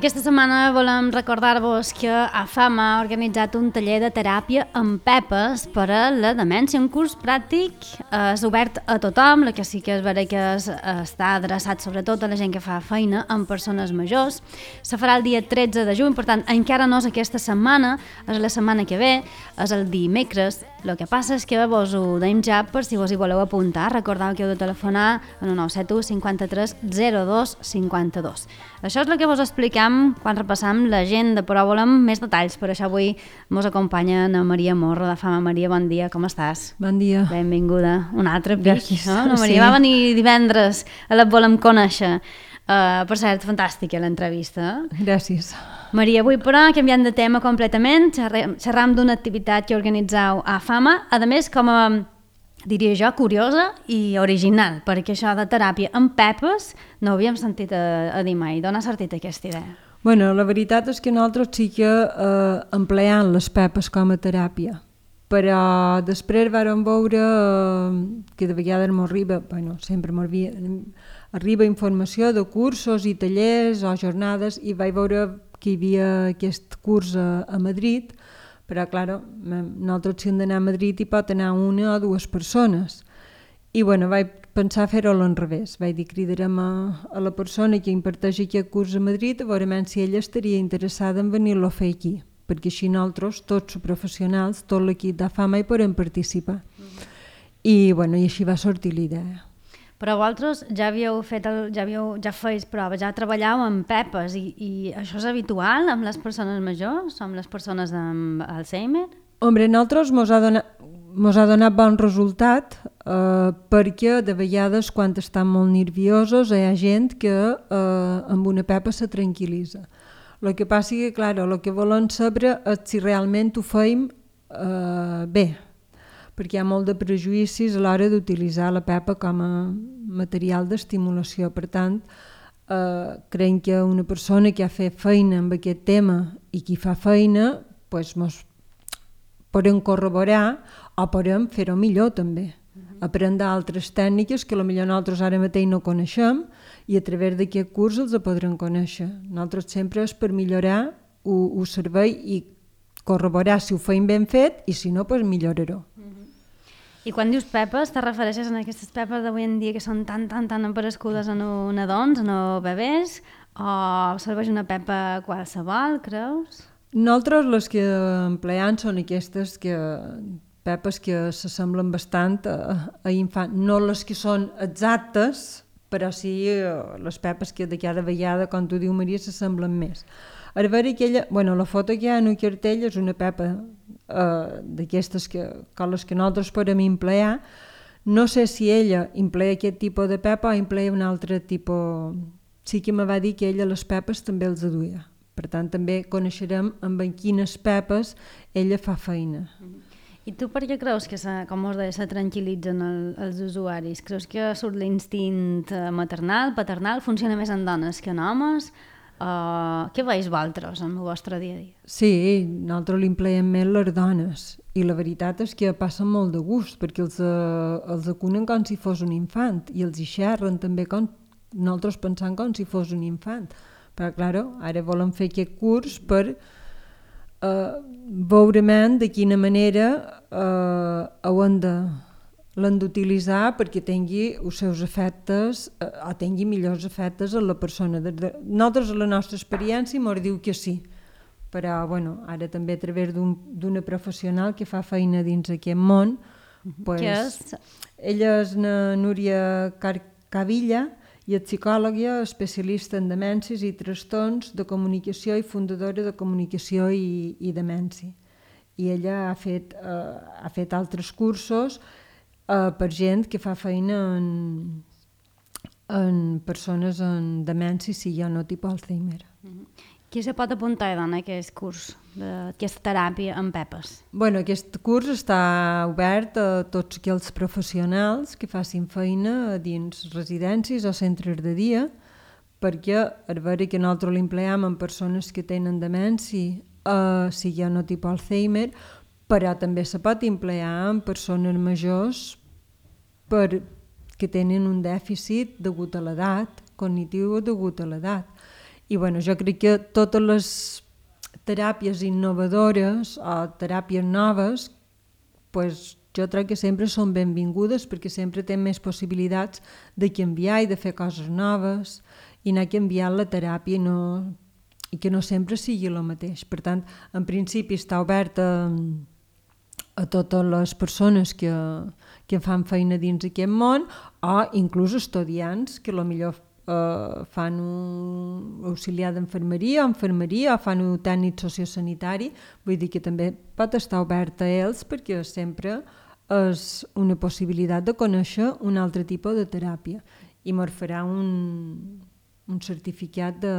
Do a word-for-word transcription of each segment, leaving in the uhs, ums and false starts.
Aquesta setmana volem recordar-vos que AFAM ha organitzat un taller de teràpia amb pepes per a la demència, un curs pràctic, eh, és obert a tothom, el que sí que és vera que és, està adreçat sobretot a la gent que fa feina amb persones majors. Se farà el dia tretze de juny, per tant, encara no és aquesta setmana, és la setmana que ve, és el dimecres. El que passa és que vos ho deim ja per si vos hi voleu apuntar. Recordeu que heu de telefonar al nou set u cinquanta-tres zero dos cinquanta-dos. Això és el que vos expliquem quan repassam l'agenda, però volem més detalls. Per això avui mos acompanya na Maria Morro de Fama. Maria, bon dia, com estàs? Bon dia. Benvinguda. Un altre pic, Gràcies. no? La Maria Sí. va venir divendres, a la volem conèixer. Uh, per cert, fantàstica l'entrevista. Gràcies. Maria, avui però canviant de tema completament, xerrem, xerram d'una activitat que organitzeu a Fama, a més com a, diria jo, curiosa i original, perquè això de teràpia amb pepes no ho havíem sentit a, a dir mai. D'on ha sortit aquesta idea? Bueno, la veritat és que nosaltres sí que eh, empleam les pepes com a teràpia, però després vàrem veure eh, que de vegades m'arriba, bueno, sempre m'arriba arriba informació de cursos i tallers o jornades i vaig veure que hi havia aquest curs a, a Madrid, però, clar, nosaltres si hem d'anar a Madrid hi pot anar una o dues persones. I, bueno, vaig pensar fer-ho a l'enrevés. Vaig dir, cridarem a, a la persona que imparteix aquest curs a Madrid a veure si ella estaria interessada en venir-lo a fer aquí, perquè així nosaltres, tots els professionals, tot l'equip d'AFAMA hi podem participar. Mm-hmm. I, bueno, i així va sortir l'idea. Però vosaltres ja havíeu fet, el, ja, havíeu, ja feis proves, ja treballàveu amb pepes i, i això és habitual amb les persones majors, amb les persones amb Alzheimer? Hombre, nosaltres mos ha donat, mos ha donat bon resultat eh, perquè de vegades quan estan molt nerviosos hi ha gent que eh, amb una pepa se tranquil·litza. El que passa és que, clar, el que volen saber és si realment ho feim eh, bé, perquè hi ha molt de prejudicis a l'hora d'utilitzar la pepa com a material d'estimulació. Per tant, eh, creiem que una persona que ha fet feina amb aquest tema i qui fa feina, pues, mos podem corroborar o podem fer-ho millor també. Uh-huh. Aprendre altres tècniques que potser nosaltres ara mateix no coneixem i a través d'aquest curs els podrem conèixer. Nosaltres sempre és per millorar el servei i corroborar si ho feim ben fet i si no, pues millorarho. I quan dius pepes, te refereixes a aquestes pepes d'avui en dia que són tan, tan, tan aparescudes en nadons, en bebès, o serveix una pepa qualsevol, creus? Nosaltres les que empleam són aquestes que, pepes que s'assemblen bastant a, a infant, no les que són exactes, però sí les pepes que de cada vegada, com tu diu Maria, s'assemblen més. A veure aquella, bueno, la foto que hi ha en el cartell és una pepa uh, d'aquestes que, com les que nosaltres podem emplear. No sé si ella emplea aquest tipus de pepa o emplea un altre tipus. Sí que me va dir que ella les pepes també els aduia. Per tant, també coneixerem amb en quines pepes ella fa feina. I tu per què creus que, se, com us deia, se tranquil·litzen el, els usuaris? Creus que surt l'instint maternal, paternal, funciona més en dones que en homes? Uh, què veus vosaltres en el vostre dia a dia? Sí, nosaltres l'empleem més les dones i la veritat és que passen molt de gust perquè els, uh, els acunen com si fos un infant i els hi xerren també com nosaltres pensant com si fos un infant. Però, clar, ara volem fer aquest curs per uh, veurement de quina manera uh, ho hem de l'han d'utilitzar perquè tingui els seus efectes eh, o tingui millors efectes a la persona. Nosaltres, a la nostra experiència, ens diu que sí, però bueno, ara també a través d'una un, professional que fa feina dins aquest món, pues, què és? Ella és na Núria Cavilla i és psicòloga especialista en demències i trastorns de comunicació i fundadora de comunicació i, i demència. I ella ha fet, eh, ha fet altres cursos Uh, per gent que fa feina en, en persones amb demència, si hi ha no tipus Alzheimer. Mm-hmm. Qui se pot apuntar en aquest curs, d'aquesta teràpia amb pepes? Bueno, aquest curs està obert a tots aquells professionals que facin feina dins residències o centres de dia, perquè a veure que nosaltres l'empleam amb persones que tenen demència, uh, si hi ha no tipus Alzheimer, però també se pot emplear en persones majors per, que tenen un dèficit degut a l'edat, cognitiu degut a l'edat. I bueno, jo crec que totes les teràpies innovadores o teràpies noves, pues, jo crec que sempre són benvingudes perquè sempre tenen més possibilitats de canviar i de fer coses noves i anar canviant la teràpia i, no, i que no sempre sigui el mateix. Per tant, en principi està oberta a, a totes les persones que, que fan feina dins aquest món o inclús estudiants que potser Uh, fan un auxiliar d'enfermeria o enfermeria o fan un tècnic sociosanitari, vull dir que també pot estar oberta a ells perquè sempre és una possibilitat de conèixer un altre tipus de teràpia i mos farà un, un certificat de,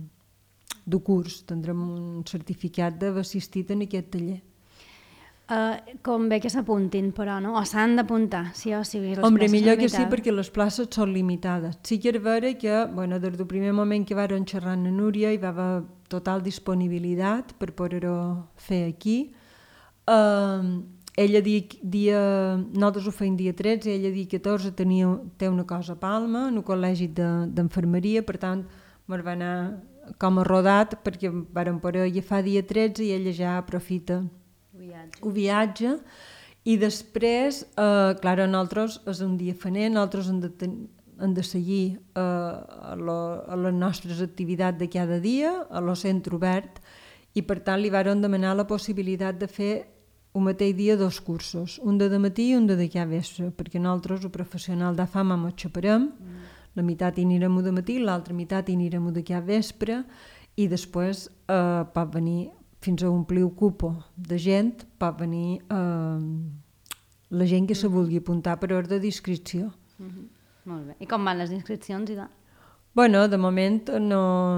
de curs, tindrem un certificat d'haver assistit en aquest taller. Uh, com bé que s'apuntin, però, no? O s'han d'apuntar, sí o sí. Hombre, millor que sí, perquè les places són limitades. Sí que és vera que, bueno, des del primer moment que varen xerrar amb la Núria hi va haver total disponibilitat per poder-ho fer aquí. Uh, ella dia, dia, nosaltres ho feim dia tretze, ella dia catorze tenia, té una cosa a Palma, en un col·legi d'enfermeria, de, per tant, ens va anar com a rodat perquè varen poder agafar dia tretze i ella ja aprofita Viatge. ho viatge i després, eh, clar, a nosaltres és un dia faner, nosaltres hem de, ten, hem de seguir eh, a, lo, a les nostres activitats de cada dia, a lo centre obert, i per tant li varen demanar la possibilitat de fer un mateix dia dos cursos, un de matí i un de d'aquí a vespre, perquè nosaltres, el professional de fama, ens xaparem, mm. la meitat hi anirem de matí, l'altra meitat hi anirem d'aquí a vespre, i després eh, pot venir fins a omplir el cupo de gent, pot venir eh, la gent que se vulgui apuntar per ordre d'inscripció. Mm-hmm. Molt bé. I com van les inscripcions, Ida? Bueno, de moment no,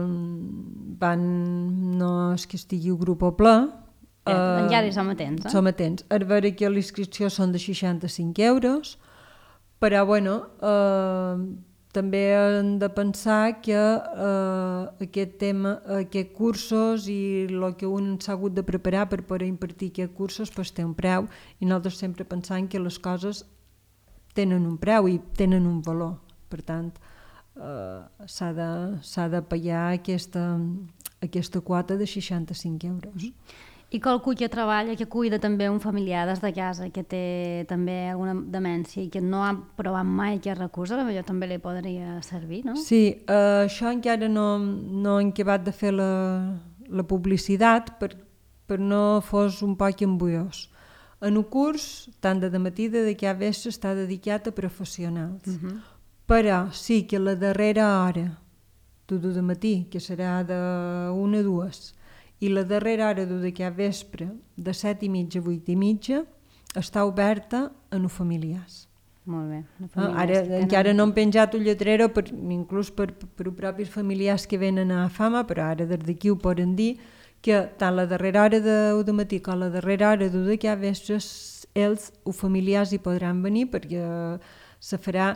van, no és que estigui el grup a ple. Ja, eh, encara hi som atents, eh? Som atents. A veure que les inscripcions són de seixanta-cinc euros, però bueno, eh, també hem de pensar que eh, aquest tema, aquests cursos i el que un s'ha hagut de preparar per poder impartir aquests cursos pues, té un preu i nosaltres sempre pensam que les coses tenen un preu i tenen un valor. Per tant, eh, s'ha de, s'ha de pagar aquesta, aquesta quota de seixanta-cinc euros. I qualcú que treballa, que cuida també un familiar des de casa, que té també alguna demència i que no ha provat mai aquest recurs, potser també li podria servir, no? Sí, eh, això encara no, no hem acabat de fer la, la publicitat per, per no fos un poc embuiós. En un curs, tant de matí de d'aquí a vespre, està dedicat a professionals. Uh-huh. Però sí que la darrera hora, de de matí, que serà d'una a dues, i la darrera hora d'aquí a vespre, de set i mitja a vuit i mitja, està oberta a no familiars. Molt bé. Ah, ara tenen... encara no hem penjat un lletrero, per, inclús per, per, per propis familiars que venen a fama, però ara des d'aquí ho poden dir, que tant la darrera hora de, de matí com la darrera hora d'aquí a vespre, ells, o familiars, hi podran venir perquè se farà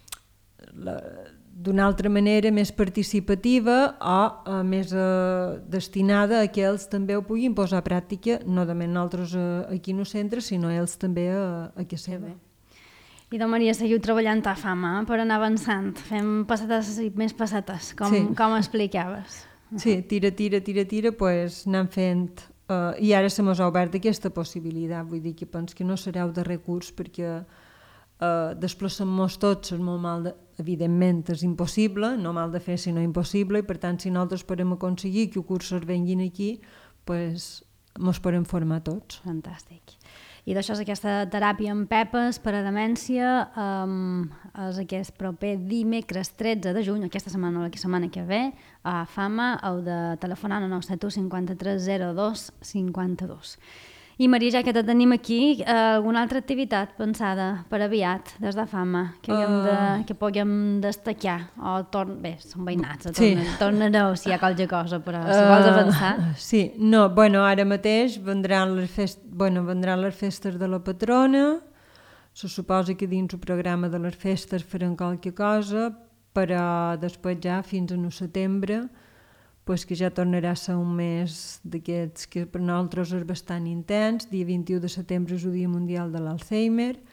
la, d'una altra manera més participativa o uh, més uh, destinada a que ells també ho puguin posar a pràctica, no només nosaltres uh, aquí no centre, sinó ells també uh, a que seva. I de Maria, seguiu treballant a fama eh, per anar avançant, fem passetes i més passetes, com, sí. com explicaves. Sí, tira, tira, tira, tira, pues anem fent, uh, i ara se mos ha obert aquesta possibilitat, vull dir que penso que no serà el darrer curs perquè Uh, desplaçant-nos tots és molt mal de... evidentment és impossible, no mal de fer sinó impossible, i per tant si nosaltres podem aconseguir que els cursos venguin aquí pues, mos podem formar tots. Fantàstic. I d'això és aquesta teràpia amb pepes per a demència, um, és aquest proper dimecres tretze de juny, aquesta setmana o la setmana que ve, a Fama, heu de telefonar al nou set u cinquanta-tres zero dos cinquanta-dos. I Maria, ja que te tenim aquí, eh, alguna altra activitat pensada per aviat des de Fama que, uh... de, que puguem destacar? O torn... Bé, són veïnats, sí. Tornareu si hi ha qualque cosa, però si uh... vols avançar... Sí, no, bueno, ara mateix vendran les, fest... bueno, vendran les festes de la patrona, se suposa que dins el programa de les festes faran qualque cosa, però després ja fins a no setembre pues que ja tornarà a ser un mes d'aquests que per nosaltres és bastant intens. Dia vint-i-u de setembre és el Dia Mundial de l'Alzheimer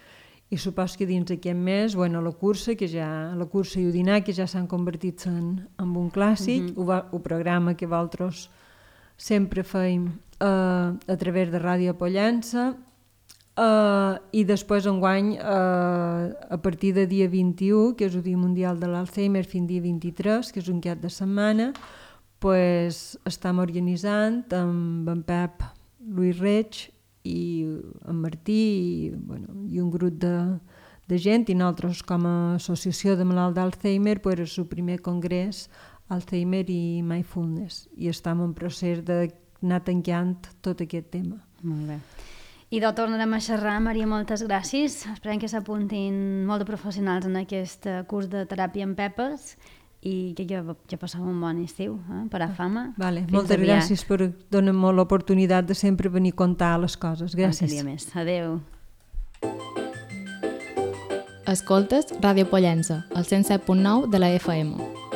I supos que dins d'aquest mes, bueno, la cursa, que ja, la cursa i el dinar, que ja s'han convertit en, en un clàssic, uh -huh. el programa que vosaltres sempre feim uh, a través de Ràdio Pollença, uh, i després enguany, uh, a partir de dia vint-i-u, que és el Dia Mundial de l'Alzheimer, fins dia vint-i-tres, que és un cap de setmana, pues, estem organitzant amb en Pep Luis Reig i en Martí i, bueno, i un grup de, de gent, i nosaltres com a associació de malalt d'Alzheimer, pues, és el primer congrés Alzheimer i Mindfulness, i estem en procés d'anar tancant tot aquest tema. Molt bé. I de tornarem a xerrar, Maria, moltes gràcies. Esperem que s'apuntin molt de professionals en aquest curs de teràpia amb pepes i que ja, ja passem un bon estiu, eh, per a fama. Vale, moltes aviat. Gràcies per donar-me l'oportunitat de sempre venir a contar les coses. Gràcies. No més. Adéu. Escoltes Ràdio Pollença, al cent set punt nou de la F M.